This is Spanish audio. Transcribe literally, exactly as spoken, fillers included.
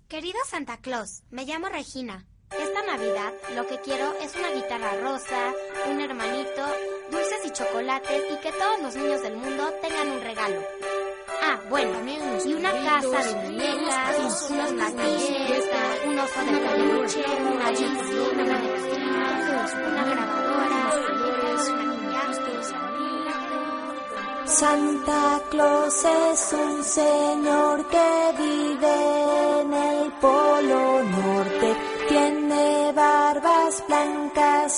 Querido Santa Claus, me llamo Regina. Esta Navidad lo que quiero es una guitarra rosa, un hermanito, dulces y chocolates y que todos los niños del mundo tengan un regalo. Ah, bueno, y una casa de muñecas, unos platines, un oso de peluche, una Bixby, una manecillas, una grabadora, Santa Claus es un señor que vive en el Polo Norte. Tiene barbas blancas